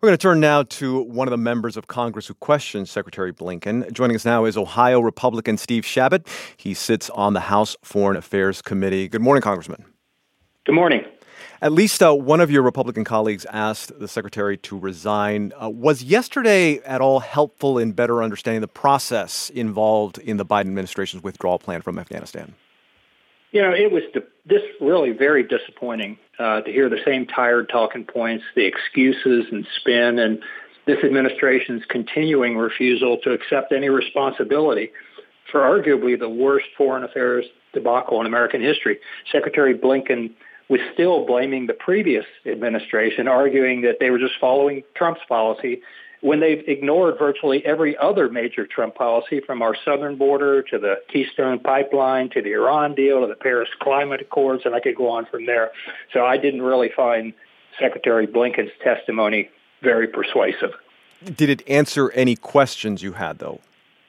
We're going to turn now to one of the members of Congress who questions Secretary Blinken. Joining us now is Ohio Republican Steve Chabot. He sits on the House Foreign Affairs Committee. Good morning, Congressman. Good morning. At least one of your Republican colleagues asked the Secretary to resign. Was yesterday at all helpful in better understanding the process involved in the Biden administration's withdrawal plan from Afghanistan? You know, it was this really very disappointing to hear the same tired talking points, the excuses and spin, and this administration's continuing refusal to accept any responsibility for arguably the worst foreign affairs debacle in American history. Secretary Blinken was still blaming the previous administration, arguing that they were just following Trump's policy when they've ignored virtually every other major Trump policy, from our southern border to the Keystone Pipeline to the Iran deal to the Paris Climate Accords, and I could go on from there. So I didn't really find Secretary Blinken's testimony very persuasive. Did it answer any questions you had, though?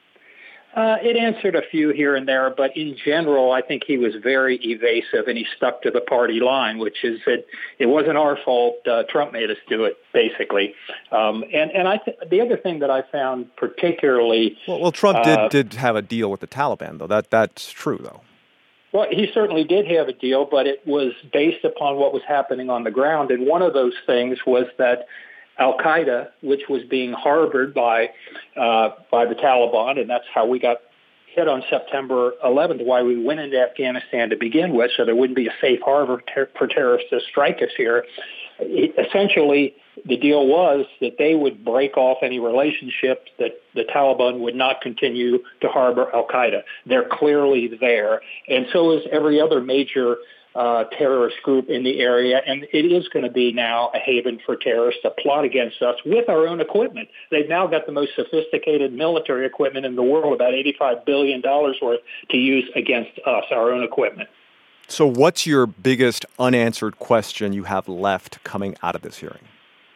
It answered a few here and there, but in general, I think he was very evasive, and he stuck to the party line, which is that it wasn't our fault. Trump made us do it, basically. The other thing that I found particularly... Well, Trump did have a deal with the Taliban, though. That's true, though. Well, he certainly did have a deal, but it was based upon what was happening on the ground, and one of those things was that Al-Qaeda, which was being harbored by the Taliban, and that's how we got hit on September 11th, why we went into Afghanistan to begin with, so there wouldn't be a safe harbor for terrorists to strike us here. Essentially, the deal was that they would break off any relationship, that the Taliban would not continue to harbor Al-Qaeda. They're clearly there, and so is every other major terrorist group in the area, and it is going to be now a haven for terrorists to plot against us with our own equipment. They've now got the most sophisticated military equipment in the world, about $85 billion worth, to use against us, our own equipment. So what's your biggest unanswered question you have left coming out of this hearing?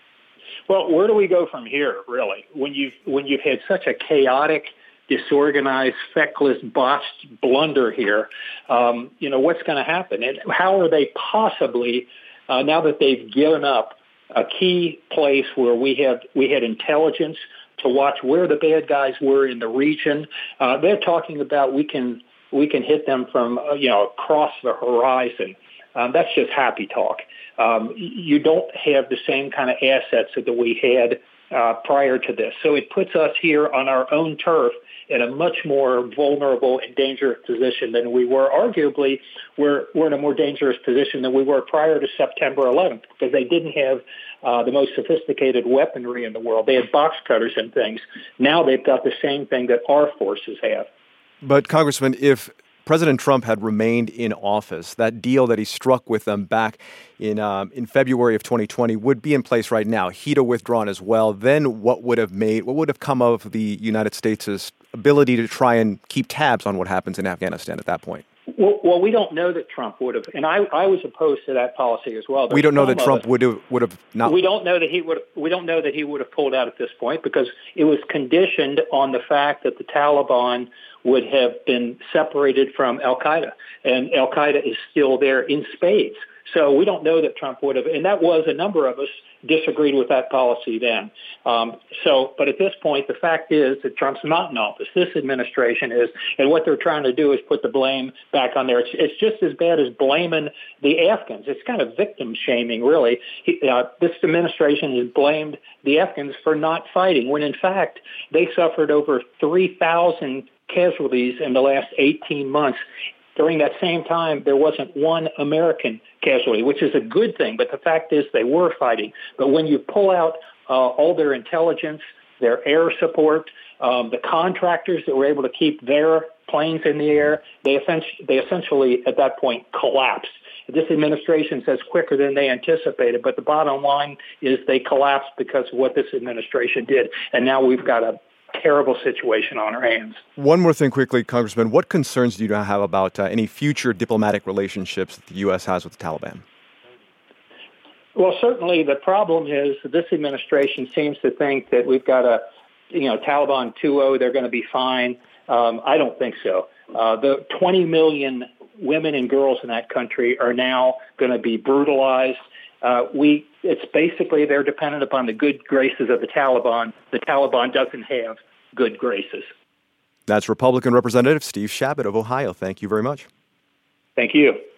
Well, where do we go from here, really? When you've had such a chaotic, disorganized, feckless, botched blunder here, what's going to happen? And how are they possibly, now that they've given up a key place where we had intelligence to watch where the bad guys were in the region? They're talking about we can hit them from across the horizon. That's just happy talk. You don't have the same kind of assets that we had prior to this. So it puts us here on our own turf in a much more vulnerable and dangerous position than we were. Arguably, we're in a more dangerous position than we were prior to September 11th, because they didn't have the most sophisticated weaponry in the world. They had box cutters and things. Now they've got the same thing that our forces have. But, Congressman, if President Trump had remained in office, that deal that he struck with them back in February of 2020 would be in place right now. He'd have withdrawn as well. Then what would have come of the United States' ability to try and keep tabs on what happens in Afghanistan at that point? Well, we don't know that Trump would have, and I was opposed to that policy as well. We don't know that Trump would have not. We don't know that he would. We don't know that he would have pulled out at this point, because it was conditioned on the fact that the Taliban would have been separated from Al-Qaeda, and Al-Qaeda is still there in spades. So we don't know that Trump would have, and that was a number of us disagreed with that policy then. But at this point, the fact is that Trump's not in office. This administration is, and what they're trying to do is put the blame back on there. It's just as bad as blaming the Afghans. It's kind of victim shaming, really. This administration has blamed the Afghans for not fighting, when in fact they suffered over 3,000 casualties in the last 18 months. During that same time, there wasn't one American casualty, which is a good thing. But the fact is they were fighting. But when you pull out all their intelligence, their air support, the contractors that were able to keep their planes in the air, they essentially at that point collapsed. This administration says quicker than they anticipated, but the bottom line is they collapsed because of what this administration did. And now we've got a terrible situation on our hands. One more thing quickly, Congressman. What concerns do you now have about any future diplomatic relationships that the U.S. has with the Taliban? Well, certainly the problem is that this administration seems to think that we've got Taliban 2.0, they're going to be fine. I don't think so. The 20 million women and girls in that country are now going to be brutalized, It's basically they're dependent upon the good graces of the Taliban. The Taliban doesn't have good graces. That's Republican Representative Steve Chabot of Ohio. Thank you very much. Thank you.